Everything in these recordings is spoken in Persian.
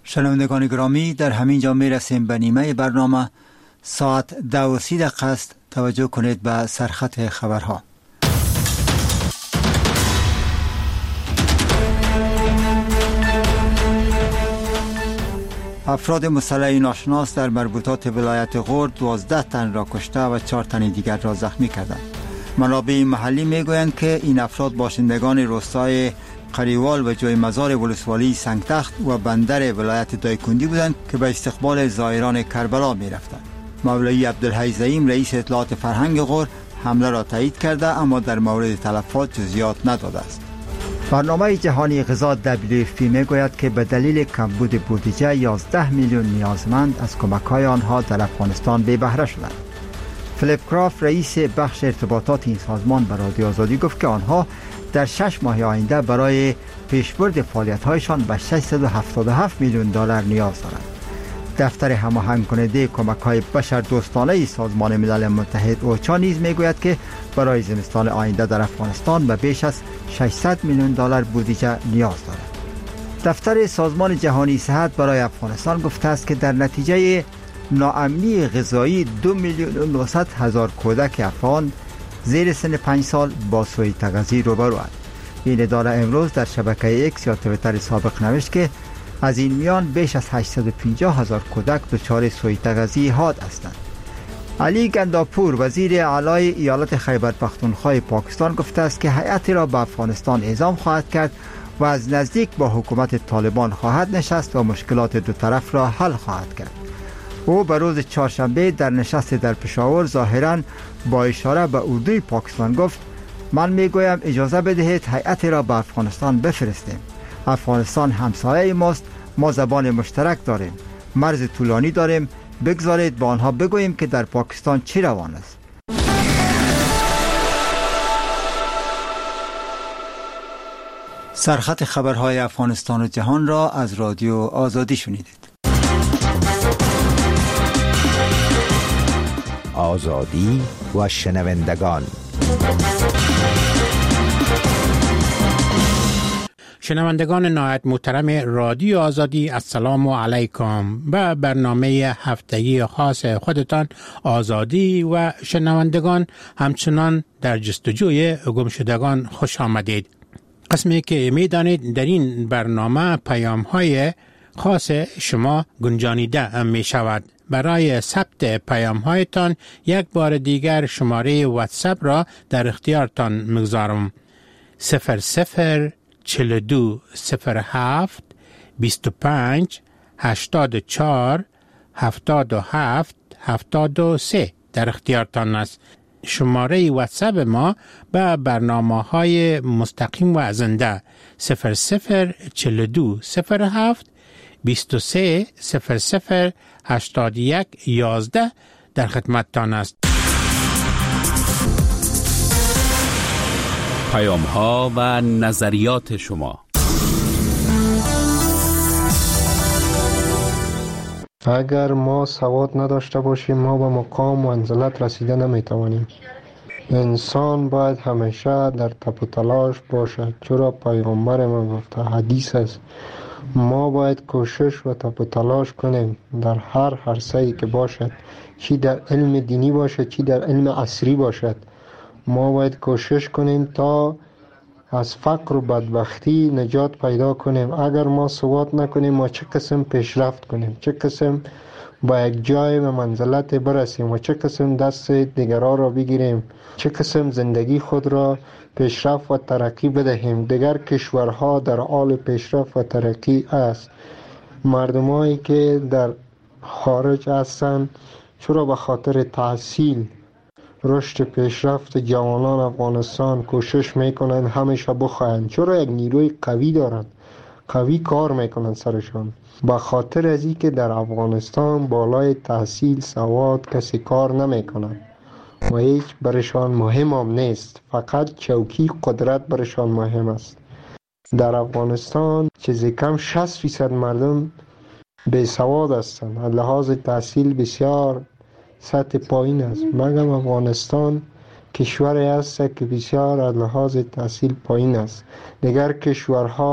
شنوندگان گرامی، در همین جا می رسیم به نیمه برنامه. ساعت 10:30 است. توجه کنید به سرخط خبرها. افراد مسلح ناشناس در مربوطات ولایت غور 12 تن را کشته و 4 تن دیگر را زخمی کردند. منابع محلی میگویند که این افراد باشندگان روستای قریوال و جای مزار ولسوالی سنگتخت و بندر ولایت دایکندی بودند که به استقبال زائران کربلا می رفتند. مولوی عبدالحی زعیم رئیس اطلاعات فرهنگ غور حمله را تایید کرده، اما در مورد تلفات جزئیات نداده است. برنامه جهانی غذا WFP میگوید که به دلیل کمبود بودجه 11 میلیون نیازمند از کمک‌های آنها در افغانستان بی بهره شدند. فلیپ کرافت رئیس بخش ارتباطات این سازمان به رادیو آزادی گفت که آنها در 6 ماه آینده برای پیشبرد فعالیت‌هایشان به 677 میلیون دلار نیاز دارند. دفتر هماهنگ کننده کمک‌های بشردوستانه سازمان ملل متحد اوچا نیز میگوید که برای زمستان آینده در افغانستان به بیش از 600 میلیون دلار بودجه نیاز دارد. دفتر سازمان جهانی صحت برای افغانستان گفته است که در نتیجه ناامنی غذایی 2,900,000 کودک افغان زیر سن 5 سال با سوء تغذیه روبروند. این اداره امروز در شبکه ایکس یا توییتر سابق نوشت که از این میان بیش از 850,000 کودک دچار سوء تغذیه حاد هستند. علی گنداپور وزیر اعلی ایالت خیبر پختونخوا پاکستان گفته است که هیئتی را به افغانستان اعزام خواهد کرد و از نزدیک با حکومت طالبان خواهد نشست و مشکلات دو طرف را حل خواهد کرد. او به روز چهارشنبه در نشست در پشاور ظاهراً با اشاره به اردوی پاکستان گفت: من میگویم اجازه بدهید هیئتی را به افغانستان بفرستیم. افغانستان همسایه ماست، ما زبان مشترک داریم، مرز طولانی داریم، بگذارید با آنها بگوییم که در پاکستان چی روان است. سرخط خبرهای افغانستان و جهان را از رادیو آزادی شنیدید. آزادی و شنوندگان. شنوندگان نهایت محترم رادیو آزادی، السلام علیکم. به برنامه هفتگی خاص خودتان آزادی و شنوندگان همچنان در جستجوی گمشدگان خوش آمدید. قسمی که میدانید در این برنامه پیام‌های خاص شما گنجانیده می شود. برای ثبت پیام‌هایتان یک بار دیگر شماره واتساپ را در اختیارتان میگذارم: 0042 07 25 84 77 73 در اختیارتان است. شماره واتساپ ما به برنامه‌های مستقیم و زنده 0042 07 23 00 81 11 در خدمتتان است. پیام‌ها و نظریات شما. اگر ما سواد نداشته باشیم ما به مقام و منزلت رسیده نمیتوانیم. انسان باید همیشه در تپ و تلاش باشد، چرا پیامبر ما گفته، حدیث است. ما باید کوشش و تپ و تلاش کنیم در هر عرصه‌ای که باشد، چی در علم دینی باشد چی در علم عصری باشد. ما باید کوشش کنیم تا از فقر و بدبختی نجات پیدا کنیم. اگر ما سواد نکنیم ما چه قسم پیشرفت کنیم، چه قسم با یک جای و منزلت برسیم و چه قسم دست دیگران را بگیریم، چه قسم زندگی خود را پیشرفت و ترقی بدهیم. دیگر کشورها در حال پیشرفت و ترقی است. مردمایی که در خارج هستند چرا به خاطر تحصیل رشد پیشرفت جوانان افغانستان کوشش میکنن همیشه بخواهند، چرا یک نیروی قوی دارند، قوی کار میکنن سرشان. به خاطر از این که در افغانستان بالای تحصیل سواد کسی کار نمیکنن و هیچ برشان مهم هم نیست، فقط چوکی قدرت برشان مهم است. در افغانستان چیزی کم 60% مردم بی سواد هستند، از لحاظ تحصیل بسیار سطح پایین است. مگم افغانستان کشوری است که بسیار از لحاظ تحصیل پایین است. دیگر کشورها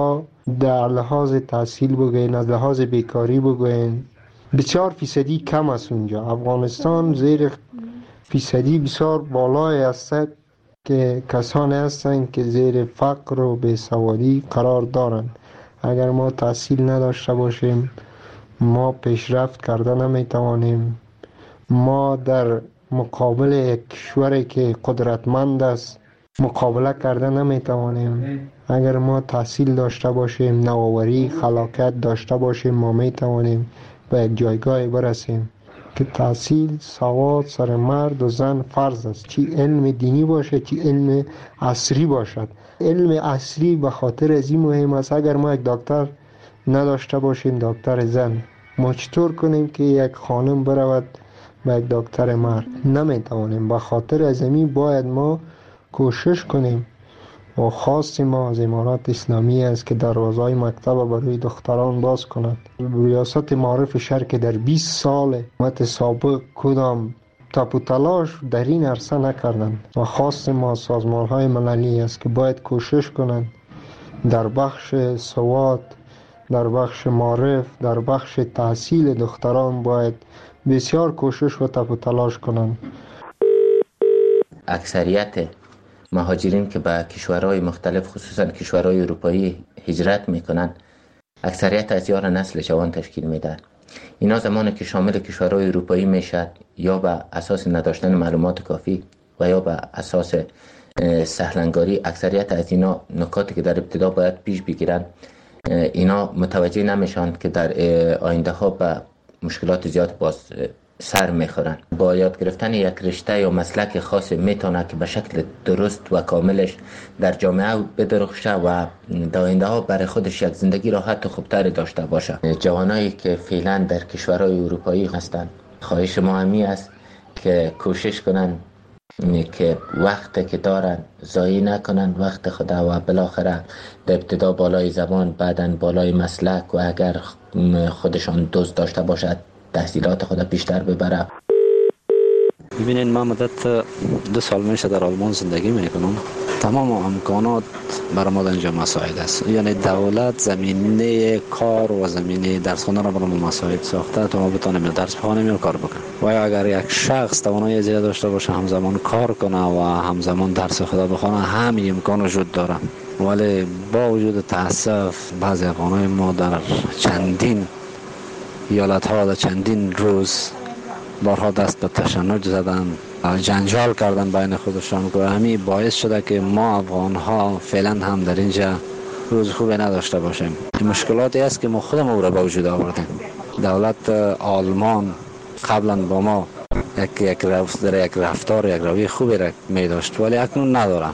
در لحاظ تحصیل بگوین، از لحاظ بیکاری بگوین، بسیار فیصدی کم است اونجا. افغانستان زیر فیصدی بسیار بالای است که کسانی هستند که زیر فقر و بیسوادی قرار دارند. اگر ما تحصیل نداشته باشیم ما پیشرفت کرده نمیتوانیم. ما در مقابل یک کشوری که قدرتمند است مقابله کرده نمیتوانیم. اگر ما تحصیل داشته باشیم، نوآوری، خلاقیت داشته باشیم، ما میتوانیم به یک جایگاه برسیم که تحصیل، سواد سر مرد و زن فرض است، چی علم دینی باشه چی علم عصری باشد. علم عصری به خاطر از این مهم است. اگر ما یک دکتر نداشته باشیم، دکتر زن، ما چطور کنیم که یک خانم برود به یک دکتر مرد؟ نمیتوانیم. به خاطر از این باید ما کوشش کنیم و خواست ما از امارات اسلامی است که دروازهای مکتب برای دختران باز کند. ریاست معارف شهر که در 20 سال حکومت سابق کدام تپ و تلاش در این عرصه نکردند و خواست ما سازمان های مللی است که باید کوشش کنند در بخش سواد، در بخش معارف، در بخش تحصیل دختران باید بسیار کوشش و تپ و تلاش کنند. اکثریت مهاجرین که به کشورهای مختلف خصوصا کشورهای اروپایی هجرت میکنن اکثریت از یار نسل جوان تشکیل میدن. اینا زمانی که شامل کشورهای اروپایی میشد یا به اساس نداشتن معلومات کافی و یا به اساس سهلنگاری، اکثریت از اینا نکاتی که در ابتدا باید پیش بگیرن اینا متوجه نمیشن که در آینده ها به مشکلات زیاد باز سر میخورن. با یاد گرفتن یک رشته یا مسلک خاص میتونه که به شکل درست و کاملش در جامعه بدرخشه و در آینده ها برای خودش یک زندگی راحت و خوبتر داشته باشه. جوانایی که فعلا در کشورهای اروپایی هستند، خواهش ما همی است که کوشش کنن که وقت که دارن ضایع نکنن وقت خدا و بالاخره در ابتدا بالای زبان، بعداً بالای مسلک و اگر خودشان دوست داشته باشد تحصیلات خود بیشتر ببره. ببینید من مدت 2 سال میشه در آلمان زندگی میکنم. تمام امکانات برای ما اینجا مساعد است. یعنی دولت زمینه کار و زمینه درس خواندن را برای ما مساعد ساخته تا ما بتونیم درس بخوانیم و کار بکنیم. و اگر یک شخص توانایی زیاد داشته باشه همزمان کار کنه و همزمان درس خدا بخونه، همین امکان وجود داره. ولی با وجود تاسف بعضی افغانای ما در چندین ایالت ها در چندین روز بارها دست به تشنج زدن، جنجال کردن بین خودشان که همین باعث شده که ما افغان ها فعلا هم در اینجا روز خوبی نداشته باشیم. مشکلاتی است که ما خودمون او را به وجود آوردیم. دولت آلمان قبلا با ما یک رفتار یک روی خوبی را می داشت ولی اکنون ندارم.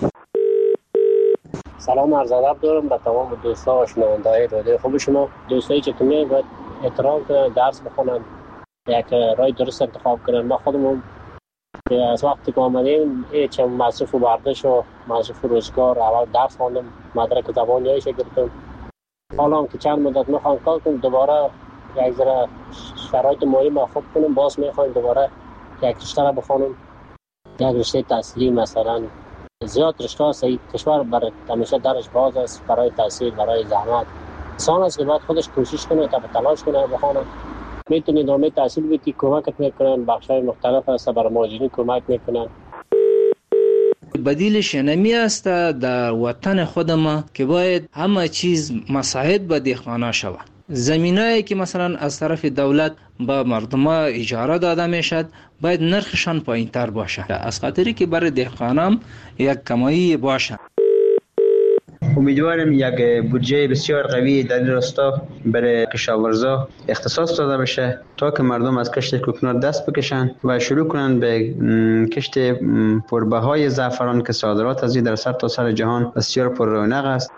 سلام عرض ادب دارم به تمام دوستان و شنونده‌های رادیو خوب شما. دوستایی که میگن باید احترام کنن، درس بخونن، یک راه درست انتخاب کنن. ما خودمون که از وقتی که آمدیم هیچ مصرف و برداشت و مصرف روزگار اول درس خواندم، مدرک زبانیایش گرفتم. حالا هم که چند مدت میخوام کار کنم دوباره یک ذره شرایط مالی ما خوب کنم، باز میخوایم دوباره یک رشته را بخونم، یک رشته تحصیلی. مثلا زیاد رشته هست کشور برای همیشه درش باز است برای تحصیل، برای زحمت. انسان است که باید خودش کوشش کنه تا تلاش کنه بخونه. میتونید ادامه تحصیل بدید، کمکت میکنن، بخشای مختلف هست برای مهاجرین کمک میکنن. بدیلش نمی است در وطن خود ما که باید همه چیز مساعد به دهقانا شود. زمینایی که مثلا از طرف دولت با مردم اجاره داده میشد باید نرخشان پایین تر باشه، از خاطری که برای دهقانان یک کمایی باشه. امیدوارم یک بودجه بسیار قوی در این راستا برای کشاورزا اختصاص داده بشه تا که مردم از کشت کوکنات دست بکشن و شروع کنن به کشت پربهای زعفران که صادرات از این در سرتاسر جهان بسیار پر رونق است.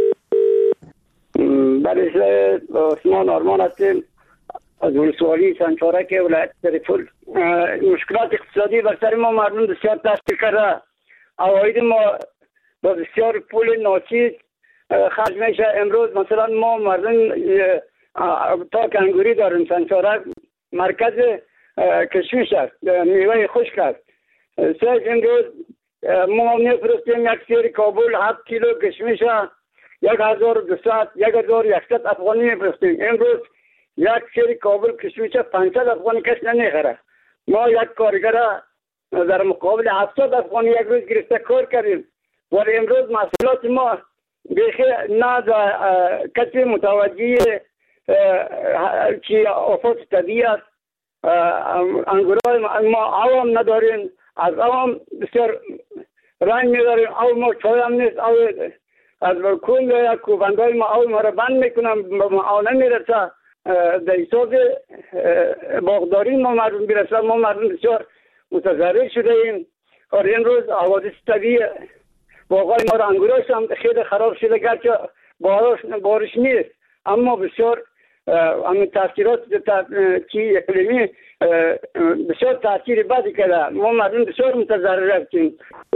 بله، عثمان آرمان هستیم از ولسوالی سنچارک ولایت سرپل. مشکلات اقتصادی بر سر ما مردم بسیار تحصیل کرده. عواید ما با بسیار پول ناچیز خرج میشه. امروز مثلا ما مردم تا کنگوری داریم سنچارک مرکز کشمش است، میوه خشک است. امروز ما میفرستیم یک سیر کابل 7 کیلو کشمش 1200 1100 افغانی میفرستیم. امروز یک سری کابل کشمش 500 افغانی کس نمیخره. ما یک کارگر در مقابل 700 افغانی یک روز گرفته کار کردیم. ولی امروز محصولات ما بیخی نه کسی متوجه چی آفات طبیعی است. انگورای ما عوام نداریم، از عوام بسیار رنگ میداریم، او ما چای هم نیست، او از برکون یا کوبندای ما او ما را بند میکنم، ما او نمیرسه. در حساب باغداری ما مردم برسه، ما مردم بسیار متضرر شده ایم. اور این روز حوادث طبیعی باغای ما را انگوراش هم خیلی خراب شده، گرچه بارش نیست اما بسیار همین تاثیرات چی اقلیمی بسیار تاثیر بدی کرده. ما مردم بسیار متضرر هستیم.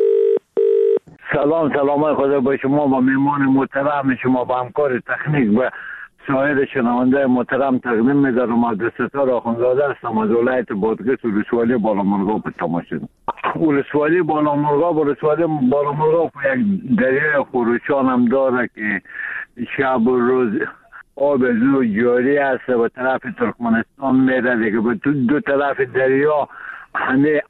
سلام خدا با شما و میمان محترم شما با همکار تکنیک و سایر شنونده محترم تقدیم می‌دارم. از ستاره آخوندزاده هستم از ولایت بادغیس ولسوالی بالامرغاب به تماشا. ولسوالی بالامرغاب یک دریای خروشان هم داره که شب و روز آب زو جاری است و طرف ترکمنستان میره دیگه. به دو طرف دریا همه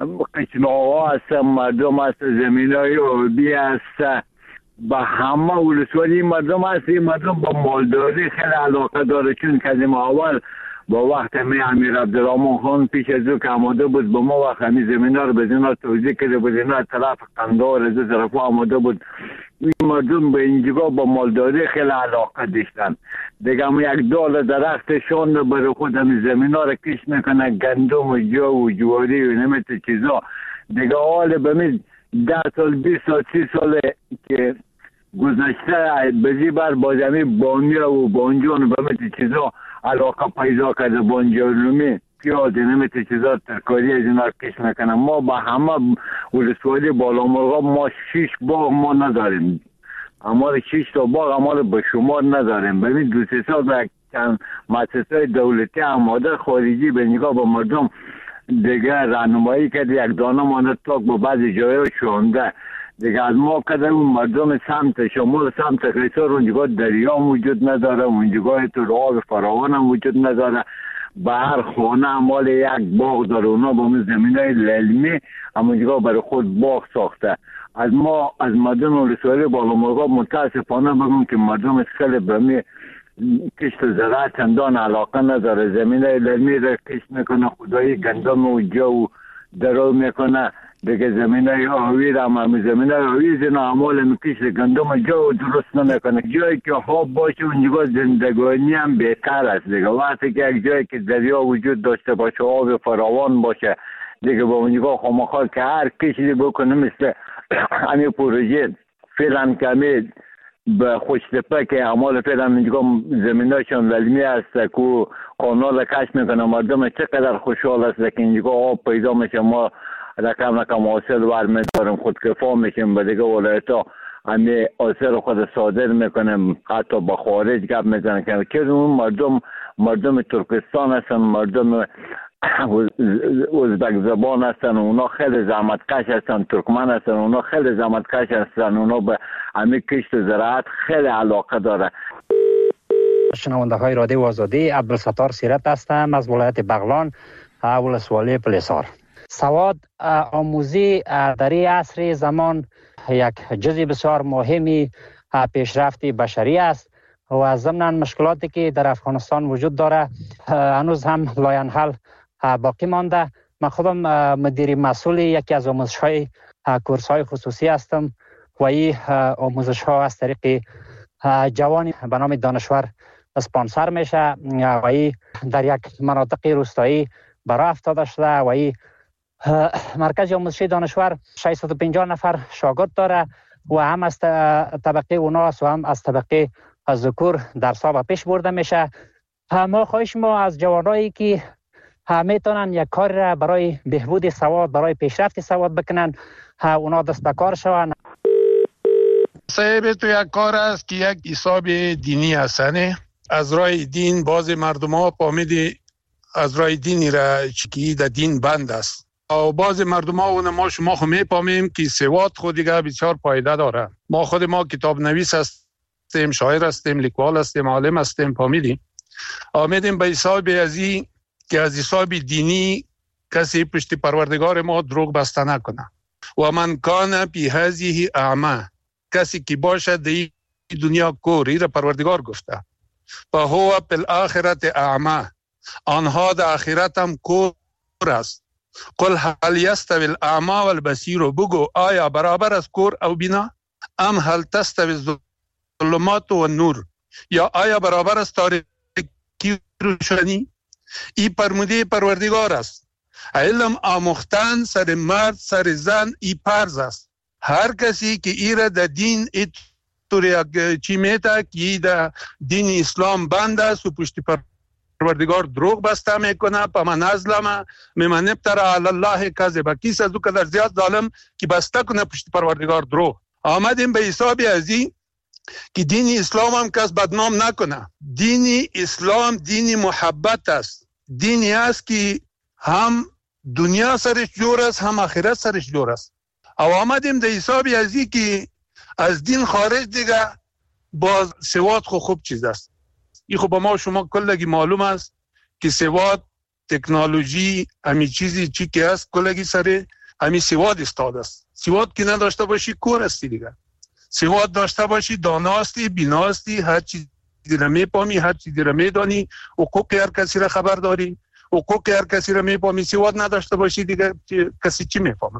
قچناها هست، مردم هست، زمینای آبی هست. با همه ولسوالی مردم هست. این مردم با مالداری خیلی علاقه داره، چون که از اول با وقت امیر عبدالرحمن خان پیش از او که آماده بود با ما وقت همین زمین ها رو به اینا توضیح کرده بود، اینا طرف قندار از دو طرف آماده بود. این مردم به اینجا با مالداری خیلی علاقه داشتن دیگه. هم یک دال درختشان رو برای خود همین زمین ها رو کش میکنه، گندم و جو و جواری و نمیت چیزا دیگه. حال به می 10 سال 20 سال 30 سال که گذشته بزی بر با زمین بانیا و بانجان و بمیت چیزا علاقه پیدا کرده. بانجانومی پیاده نمیت چیزا ترکاری از اینا کش میکنه. ما با همه ولسوالی بالامرغاب ما 6 باغ ما نداریم، اما 6 تا باغ اما به شمار نداریم. ببین 2-3 سال به چند مؤسسه دولتی آماده خارجی به نگاه با مردم دیگه راهنمایی کرد، یک دانه مانده تاک با بعضی جایه شونده دیگه. از ما کده اون مردم سمت شمال سمت قیصر اونجا دریا موجود نداره، اونجا تو آب فراوان هم وجود نداره. به هر خانه مال یک باغ داره، اونا با من زمین های للمی همونجا برای خود باغ ساخته. از ما از مردم ولسوالی بالامرغاب متاسفانه بگم که مردم خیلی به می کشت زراعت چندان علاقه نداره. زمین های للمی را کشت میکنه، خدایی گندم و جو درو میکنه دیگه. زمین های آوی را هم زمین های آوی زینا عمال میکشت گندم جو درست نمیکنه. جایی که خواب باشه اونجا زندگانی هم بهتر است دیگه. وقتی که یک جایی که دریا وجود داشته باشه، آب فراوان باشه دیگه، با اونجا خامخواه که هر کشی بکنه مثل همین پروژه فعلا کمی به خوشتپه که اعمال فعلا اینجا زمیناشون للمی است که کانال کش میکنه. مردم چقدر خوشحال است که اینجا آب پیدا میشه، ما رقم حاصل برمیداریم، خودکفا میشیم به دیگه ولایت ها. همین حاصل خود صادر میکنیم، حتی با خارج گپ میزنیم که اون مردم ترکستان هستن، مردم ازبک زبان هستن، اونا خیلی زحمتکش هستن. ترکمن هستن، اونا خیلی زحمتکش هستن. اونا به همین کشت و زراعت خیلی علاقه داره. شنونده های رادیو آزادی، عبدالستار سیرت هستم از ولایت بغلان ولسوالی پلیسار. سواد آموزی در این عصر زمان یک جزء بسیار مهمی پیشرفت بشری است و ضمن مشکلاتی که در افغانستان وجود داره هنوز هم لاینحل باقی مانده. من خودم مدیر مسئول یکی از آموزش‌های کورس‌های خصوصی هستم و این آموزش‌ها از طریق جوانی به نام دانشور اسپانسر میشه و این در یک مناطق روستایی برای افتاده شده و این مرکز آموزشی دانشور 650 نفر شاگرد داره و هم از طبقه اوناست و هم از طبقه ذکور درس‌ها به پیش برده میشه. ما خواهش ما از جوانایی که میتونن یک کار را برای بهبود سواد، برای پیشرفت سواد بکنن، اونا دست به کار شوند. صاحب تو یک کار است که یک حساب دینی هستنه. از راه دین باز مردم ها فهمیدی از راه دینی را چکی در دین بند است. و باز مردم ها و شما خو میپامیم که سواد خود دیگه بسیار پایده داره. ما کتاب نویس است هستیم، شاعر هستیم، لیکوال هستیم، عالم هستیم، فهمیدیم. آمدیم به حساب ازی که از حساب دینی کسی پشت پروردگار ما دروغ بسته نکنه. و من کان پی هذه اعمى، کسی که باشه در این دنیا کور، این پروردگار گفته، فهو فی الاخرة اعمى، آنها در آخرت هم کور است. قل هل یستوی الاعمى والبصیر، بگو آیا برابر است کور او بینا؟ ام هل تستوی الظلمات و نور، یا آیا برابر است تاریکی روشنی؟ این فرموده پروردگار است. علم آموختن سر مرد سر زن ای فرض است. هر کسی که ایره در دین طوری چی میته که در دین اسلام بند است و پشت پروردگار دروغ بسته میکنه، پا من ازلمه ممن ابترا علی الله کذبا، کیس از او قدر زیاد ظالم که بسته کنه پشت پروردگار دروغ. آمدیم به حساب ازی که دین اسلام هم کس بدنام نکنه. دین اسلام دین محبت است، دینی است که هم دنیا سرش جور است هم آخرت سرش جور است. او آمدیم در حساب ازی که از دین خارج دیگه باز سواد خوب چیز است. این خب ما شما کلگی معلوم است که سواد، تکنولوژی، همی چیزی چی که است کلگی سر همی سواد استاد است. سواد که نداشته باشی کور استی دیگه. سواد داشته باشی داناستی، بیناستی، هر چیزی را میپامی، هر چیزی را میدانی، حقوق هر کسی را خبر داری، حقوق هر کسی را میپامی. سواد نداشته باشی دیگه کسی چی میفهمه؟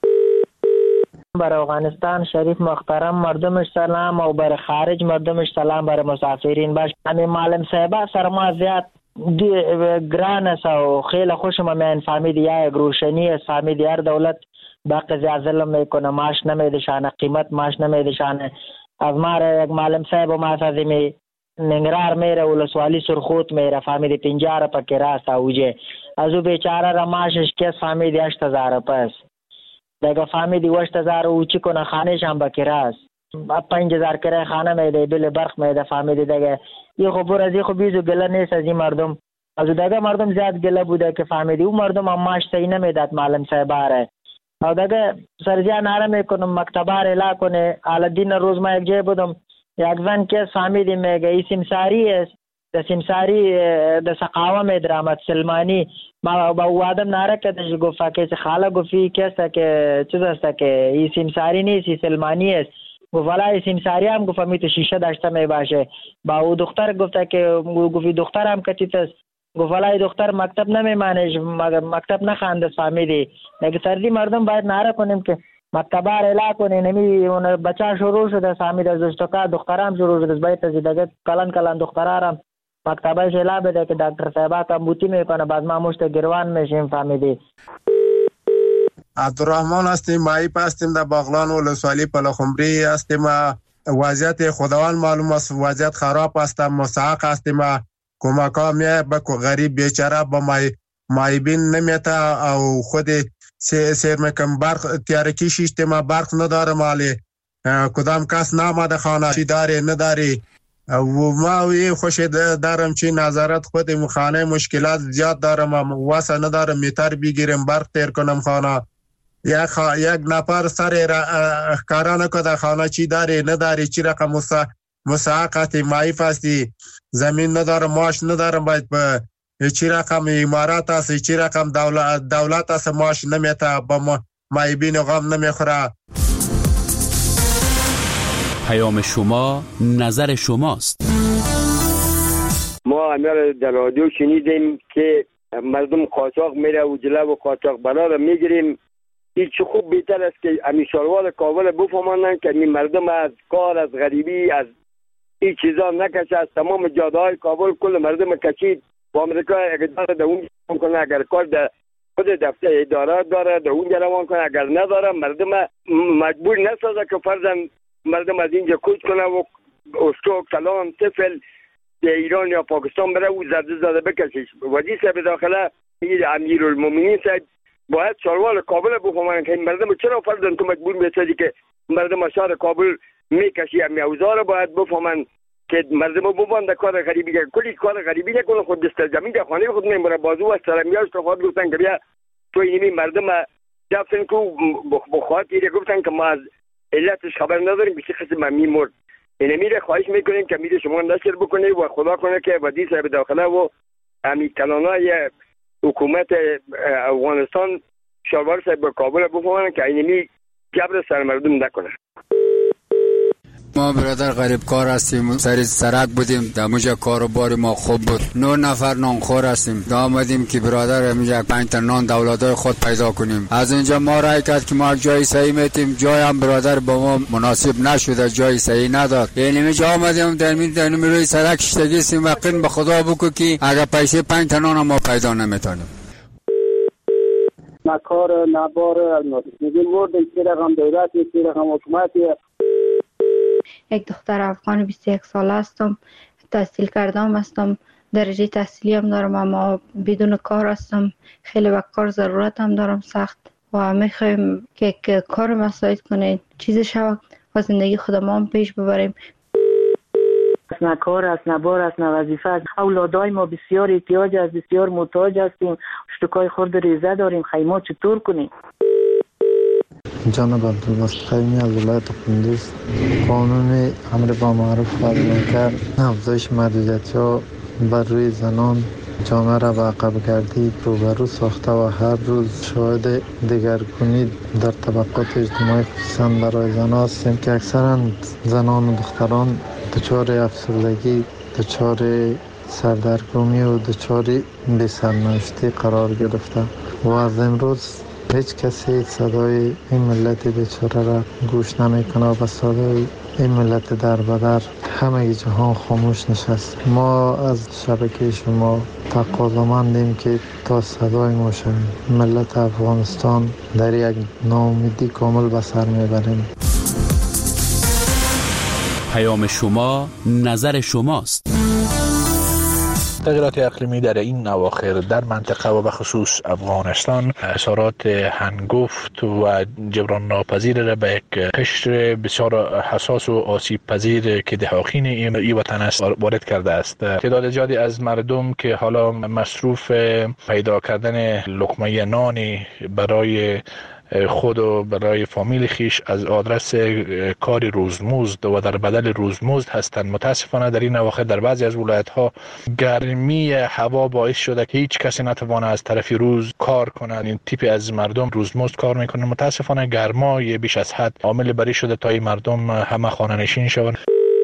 بر افغانستان شریف محترم مردمش سلام و بر خارج مردمش سلام، بر مسافرین باش. همین معلم صاحبه سر ما زیاد گران است و خیلی خوشم من فهمید یا روشنی است، فهمید هر دولت با قضیه ظلم میکنه، ماش نمیدشانه، قیمت ماش نمیدشانه. از ما را یک معلم صاحب ما سازمی ننگرار میره ولسوالی سرخوت میره، فهمید 50 پاکی راست اوجه از او بیچاره را ماشش کس فهمید 8000 پس دیگه فهمیدی 8000 او چی کنه خانهش هم بکراست 5000 کرایه خانه میده بل برق میده فهمیدی دیگه. یه خبر از یه خو بیزو گله نیست از این مردم، از دیگه مردم زیاد گله بوده که فهمیدی اون مردم هم ماش صحیح نمیداد معلم صاحباره او دیگه سرجا ناره میکنم مکتبار اعلا کنه. الدین روز ما یک جای بودم یک زن که فهمیدی میگه ای سمساری است، د سمساری د سقاوه درامت سلمانی ما با وادم ناره کدش گفت که خاله گفتی کسا که چیز است که ای سمساری نیست ای سلمانی است. گفت والا ای سمساری هم گفت می تو شیشه داشته می باشه. با او دختر گفت که گفتی دختر هم کتیت است. گفت والا ای دختر مکتب نمیمانه مکتب نخوانده فهمیدی. نگه سردی مردم باید ناره کنیم که مکتبار اعلا کنه. نمی اون بچه شروع شده فهمید از دشتکا دخترام شروع شده باید از دیگه کلان دخترارم مکتبش اعلا بده که دکتر صاحبا کمبوتی میکنه بعد ما مشت گروان میشیم فهمیدی. عبدالرحمن هستیم، مایپ هستیم در باغلان ولسوالی پلخمری هستیم. وضعیت خداوند معلوم است، وضعیت خراب است، مساق هستیم. کمک ها میه به غریب بیچاره با مایبین نمیته او خود سیر میکن برق تیارکی شیشتیم برق نداره مالی کدام کس نامده خانه چی داری نداری و ما وی خوش دارم چی نظارت خود خانه مشکلات زیاد دارم واسه ندارم میتر بگیرم برق تیر کنم خانه یک نفر سر کارا نکده خانه چی داری نداری چی رقم مساقتی مایف هستی زمین ندارم ماش ندارم باید به چی رقم امارات است چی رقم دولت است ماش نمیته با مایبین غم نمیخوره. پیام شما نظر شماست. ما امیر در رادیو شنیدیم که مردم قاچاق میره و جلو و قاچاق برا را میگیریم. این چه خوب بهتر است که امی شلوار کابل بفهمانند که امی مردم از کار از غریبی از این چیزا نکشه. از تمام جاده های کابل کل مردم کشید و امریکا اقدار در اون کنه اگر کار در خود دفتر اداره داره در اونجا روان کنه اگر نداره مردم مجبور نسازه که فرضاً مردم از اینجا کوچ کنه و استو کلان طفل در ایران یا پاکستان بره و زده بکشیش. وزیر صاحب داخله امیرالمومنین صاحب باید شلوار کابل بفهمن که مردم چرا فرضاً تو مجبور میسازی که مردم شهر کابل میکشی. امی اوزار باید بفهمن که مردم ببند کار غریبی کلی کار غریبی نکنه خود دست زمین در خانه خود میمونه بازو و سرمیاش تو خود گفتن که بیا تو اینی مردم دفن کو بخواد گفتن که ما از علتش خبر نداریم بسی قسم میمرد. اینمی را خواهش میکنیم که میره شما نشر بکنید و خدا کنه که ودی صاحب داخله و امی کلانای حکومت افغانستان شالوار صاحب به کابل بفهمن که اینمی جبر سر مردم نکنه. ما برادر غریب کار هستیم، سر سرک بودیم، در موجه کاروبار ما خوب بود. 9 نفر نانخور هستیم، دا آمدیم که برادر همینجا 5 تا نان دولادای خود پیدا کنیم. از اینجا ما رای کرد که ما جای صحیح میتیم، جای هم برادر با ما مناسب نشده، جای صحیح نداد. یعنی اینجا آمدیم در روی سرک شتگیستیم و قین به خدا بکو که اگر پیسه 5 تا نان ما پیدا نمیتونیم. نکار نبار میگیم ورد که رقم دولتی که رقم حکومتی. یک دختر افغان 21 ساله هستم، تحصیل کردم هستم، درجه تحصیلی هم دارم، اما بدون کار هستم. خیلی به کار ضرورت هم دارم سخت و میخوایم که کار مساعد کنید، چیزی شود و زندگی خودمان پیش ببریم. نه کار است، نه بار است، نه وظیفه است. اولادای ما بسیار احتیاج است، بسیار محتاج هستیم، اشتکای خورد ریزه داریم، خیمه چطور کنیم؟ جناب عبدالباسط خیمی از ولایت کندوز. قانون امر با معروف و منکر افزایش محدودیت‌ها بر روی زنان جامعه را به عقب گردی روبرو ساخته و هر روز شاهد دگرگونی در طبقات اجتماعی خصوصا برای زنان هستیم که اکثرا زنان و دختران دچار افسردگی، دچار سردرگمی و دچار بی‌سرنوشتی قرار گرفته و از امروز هیچ کسی صدای این ملت بیچاره را گوش نمیکنه و صدای این ملت در بدر همه جهان خاموش نشست. ما از شبکه شما تقاضامندیم که تا صدای ما شویم. ملت افغانستان در یک ناامیدی کامل به سر میبریم. پیام شما نظر شماست. تغییرات اقلیمی در این اواخر در منطقه و به خصوص افغانستان اثرات هنگفت و جبران ناپذیر را به یک قشر بسیار حساس و آسیب پذیر که دهاقین این وطن است وارد کرده است. تعداد زیادی از مردم که حالا مصروف پیدا کردن لقمه نانی برای خود و برای فامیل خیش از آدرس کار روزمزد و در بدل روزمزد هستند. متاسفانه در این اواخر در بعضی از ولایت‌ها گرمی هوا باعث شده که هیچ کسی نتوانه از طرف روز کار کنند. این تیپی از مردم روزمزد کار میکنند. متاسفانه گرمای بیش از حد عامل بری شده تا این مردم همه خانه نشین شوند.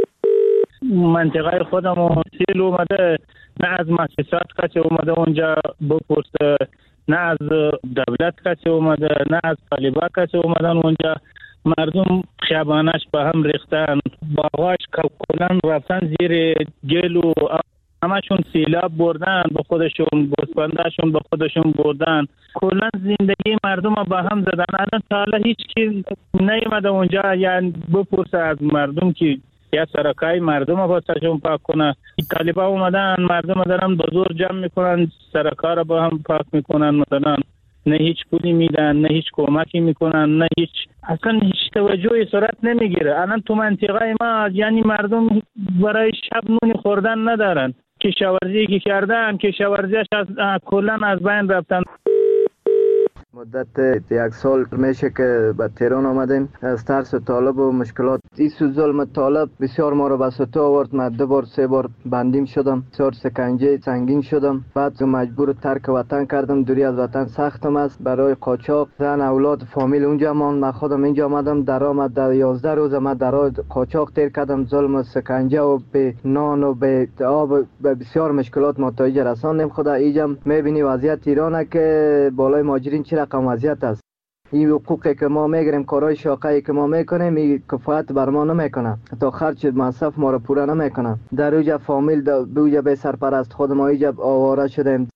منطقه خودم سیل اومده، نه از مؤسسات کسی اومده اونجا بپرسه، نه از دولت کسی اومده، نه از طالبا کسی اومدن اونجا. مردم خیابانش به هم ریختن، باغاش کلن رفتن زیر گل و همشون سیلاب بردن به خودشون، گوسفنداشون به خودشون بردن. کلن زندگی مردم به هم زدن. الان تا حالا هیچ کی نیومده اونجا یعنی بپرسه از مردم که یا سرکای مردم رو باسشون پاک کنه. طالبا اومدن مردم دارن به زور جمع میکنن، سرکا رو با هم پاک میکنن، مثلا نه هیچ پولی میدن، نه هیچ کمکی میکنن، نه هیچ، اصلا هیچ توجهی صورت نمیگیره. الان تو منطقه ما یعنی مردم برای شب نون خوردن ندارن. کشاورزی که کردن کشاورزیش از کلن از بین رفتن. مدت 1 سال میشه که به تهران آمدیم. از ترس طالب و مشکلات این ظلم طالب بسیار ما رو به سطح آورد. من 2 بار 3 بار بندیم شدم، بسیار سکنجه سنگین شدم. بعد مجبور ترک وطن کردم. دوری از وطن سختم است. برای قاچاق زن اولاد فامیل اونجا ماند. من خودم اینجا آمدم. درآمد در 11 روز من در قاچاق تیر کردم. ظلم و سکنجه و به نان و به آب به بسیار مشکلات متوجه رساندیم. خدا اینجا میبینی وضعیت ایرانه که بالای مهاجرین چه رقم وضعیت است. این حقوقی که ما میگیریم، کارهای شاقه‌ای که ما میکنیم، این کفایت بر ما نمیکنه، تا خرج مصرف ما رو پوره نمیکنه. در اوجا فامیل بوجا به سرپرست خود ما اینجا آواره شدیم.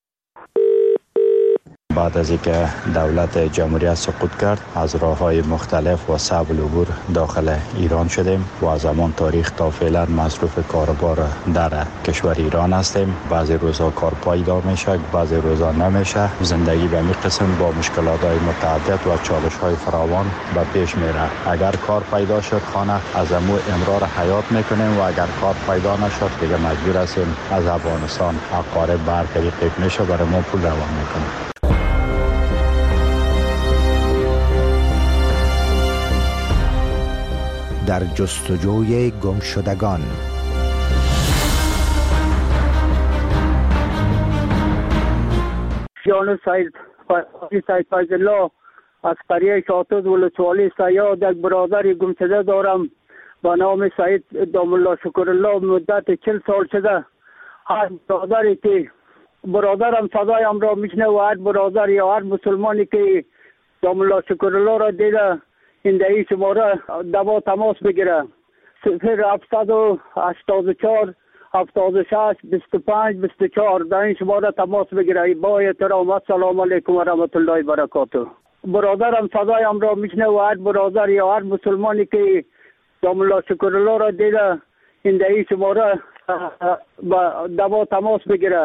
بعد از اینکه دولت جمهوریت سقوط کرد از راه‌های مختلف و صعب العبور داخل ایران شدیم و از همان تاریخ تا فعلا مصروف کاروبار در کشور ایران هستیم. بعضی روزها کار پایدار میشه، بعضی روزها نمیشه. زندگی به این قسم با مشکلات‌های متعدد و چالش‌های فراوان به پیش میره. اگر کار پیدا شد خانه از امو امرار حیات میکنیم و اگر کار پیدا نشد دیگه مجبور هستیم از افغانستان اقارب بر طریق میشه برای ما پول روان میکنیم. در جستجوی گمشدگان. جان سید فیض الله از قریه شاطد ولسوالی سیاد یک برادر گمشده دارم با نام سید دام الله شکر الله. مدت 40 سال شده هر برادری که برادرم صدایم را میشنه و هر برادر یا هر مسلمانی که دام الله شکر الله را دیده این دهی شماره دوا تماس بگیره 0784 76 25 24 در این شماره تماس بگیره. با احترام السلام علیکم و رحمت الله و برکاته. برادرم صدایم را میشنه و هر برادر یا هر مسلمانی که دام الله شکر الله را دیده این دهی شماره دوا تماس بگیره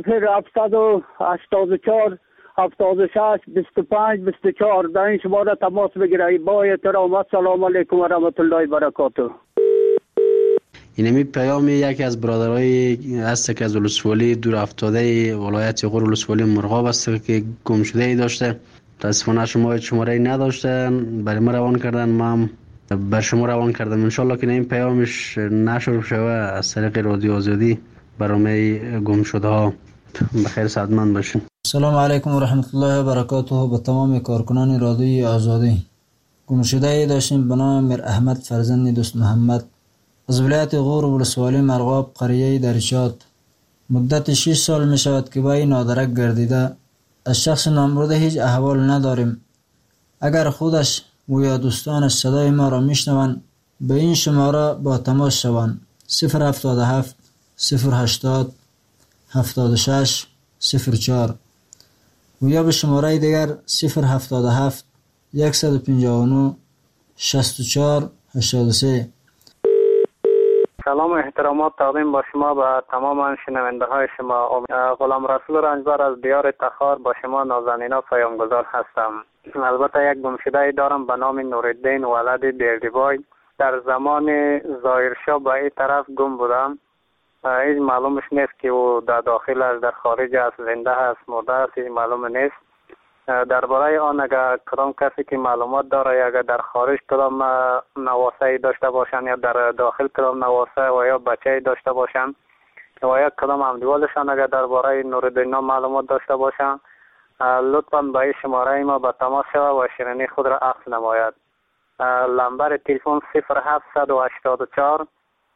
0784 76 25 24 در این شماره تماس بگیره. با احترام السلام علیکم و رحمت الله و برکاته. اینمی پیام یکی از برادرای هست که از ولسوالی دور افتاده ولایت غور ولسوالی مرغاب است که گم شده ای داشته. متاسفانه شماره نداشته، برای ما روان کردن، ما هم بر شما روان کردم. انشالله که این پیامش نشر شوه از طریق رادیو آزادی برای گم شده ها. بخیر سعادتمند باشین. سلام علیکم و رحمت الله و برکاته. به تمام کارکنان رادیوی آزادی. گم شده ای داشتیم به نام میر احمد فرزند دوست محمد از ولایت غور ولسوالی مرغاب قریه درشات. مدت 6 سال می شود که با این نادرک گردیده. از شخص نامبرده هیچ احوال نداریم. اگر خودش و یا دوستانش صدای ما را میشنوند به این شماره با تماس شوند 077 080 76 04 و یا به شماره دیگر 077 159 64 83. سلام و احترامات تقدیم با شما به تمام شنونده های شما. غلام رسول رنجبر از دیار تخار با شما نازنینا پیامگذار هستم. البته یک گمشده دارم به نام نورالدین ولد بیردیبای. در زمان ظاهرشاه به این طرف گم بودم. هیچ معلومش نیست که او در داخل است، در خارج است، زنده است، مرده است، هیچ معلوم نیست. درباره آن اگر کدام کسی که معلومات داره یا اگر در خارج کدام نواسه داشته باشن یا در داخل کدام نواسه و یا بچه داشته باشن و یا کدام همدیوالشان اگر درباره نورالدین معلومات داشته باشن لطفاً به این شماره ما به تماس شود و شیرینی خود را عکس نماید. نمبر تلفن 0784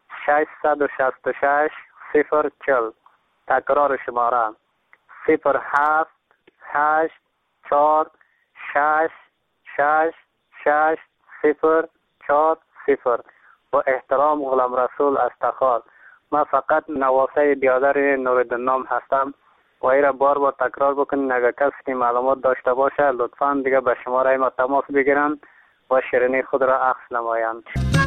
666 040. تکرار شماره 078 4 6 6 6 0 4 0. با احترام غلام رسول از تخار. من فقط نواسه بیادر نورالدین هستم و ای را بار بار تکرار بکنین. اگر کسی که معلومات داشته باشه لطفاً دیگه به شماره ما تماس بگیرن و شیرینی خود را عکس نمایند.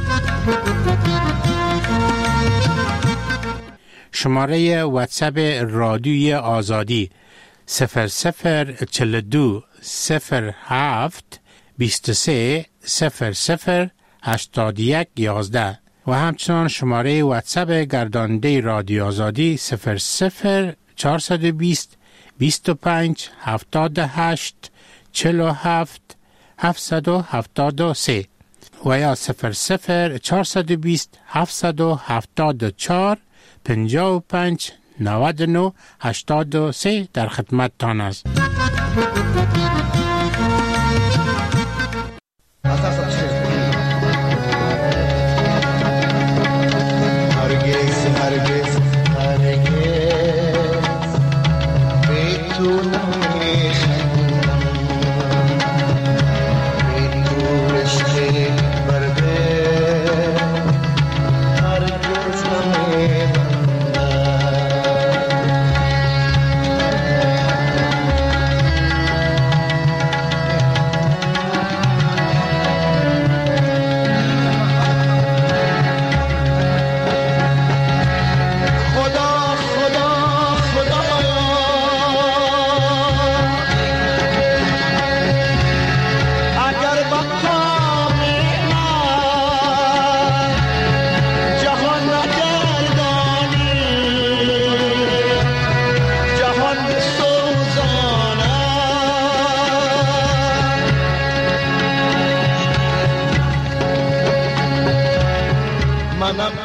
شماره واتساپ رادیوی آزادی 0042 07 23 00 81 11 و همچنان شماره واتساپ گرداننده رادیو آزادی 00 420 25 78 47 773 و یا 00 420 774 55 99 83 در خدمت تان است.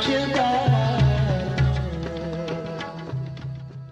شدم